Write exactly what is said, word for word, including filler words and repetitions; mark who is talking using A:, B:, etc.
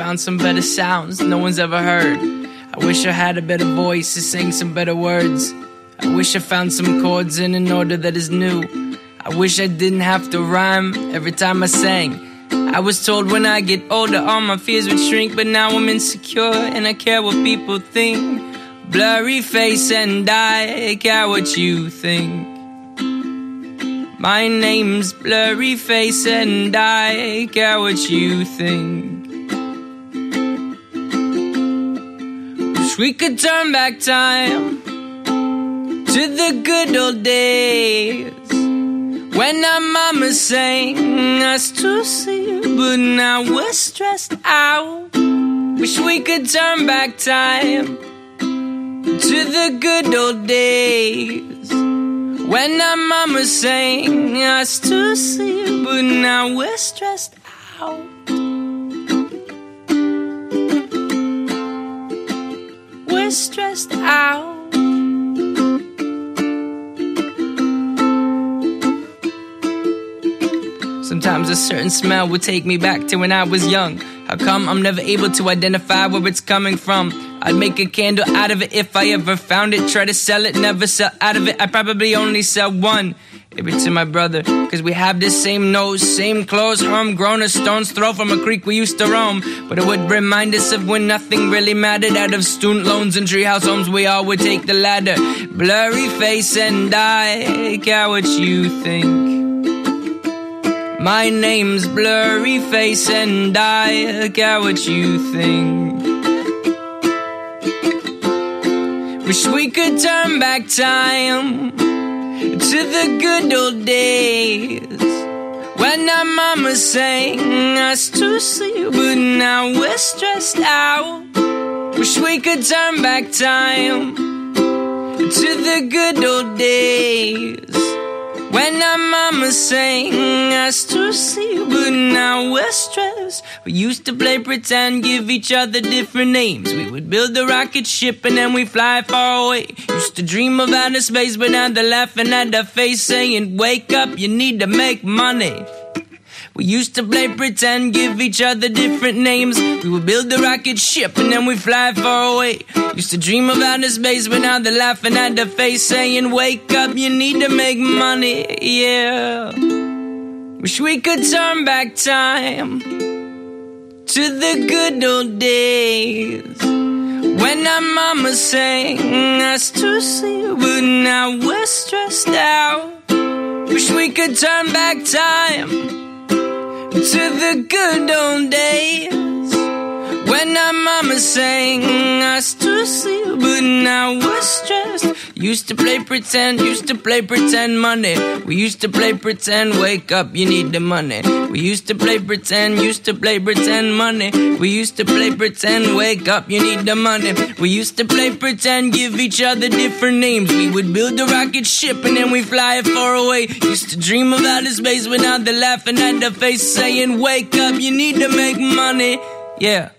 A: found some better sounds no one's ever heard. I wish I had a better voice to sing some better words. I wish I found some chords in an order that is new. I wish I didn't have to rhyme every time I sang. I was told when I get older all my fears would shrink, but now I'm insecure and I care what people think. Blurry face and I care what you think. My name's Blurry Face and I care what you think. Wish we could turn back time to the good old days when our mama sang us to sleep, but now we're stressed out. Wish we could turn back time to the good old days when our mama sang us to sleep, but now we're stressed out. We're stressed out. Sometimes a certain smell would take me back to when I was young. How come I'm never able to identify where it's coming from? I'd make a candle out of it if I ever found it. Try to sell it, never sell out of it. I'd probably only sell one. Maybe to my brother, cause we have the same nose, same clothes, homegrown, a stone's throw from a creek we used to roam. But it would remind us of when nothing really mattered. Out of student loans and treehouse homes, we all would take the ladder. Blurry face and I care what you think. My name's Blurry Face and I care what you think. Wish we could turn back time to the good old days when our mama sang us to sleep, but now we're stressed out. Wish we could turn back time to the good old days when our mama sang us to sleep, but now we're stressed. We used to play pretend, give each other different names. We would build a rocket ship and then we fly far away. Used to dream of outer space, but now they're laughing at our face, saying, wake up, you need to make money. We used to play pretend, give each other different names. We would build a rocket ship and then we fly far away. Used to dream of outer space, but now they're laughing at the face, saying, wake up, you need to make money, yeah. Wish we could turn back time to the good old days when our mama sang us to sleep, but now we're stressed out. Wish we could turn back time to the good old days when our mama sang us to sleep, but now we're stressed. Used to play pretend, used to play pretend money. We used to play pretend, wake up, you need the money. We used to play pretend, used to play pretend money. We used to play pretend, wake up, you need the money. We used to play pretend, give each other different names. We would build a rocket ship and then we fly it far away. Used to dream of outer space, but now they're laughing at the face, saying, wake up, you need to make money, yeah.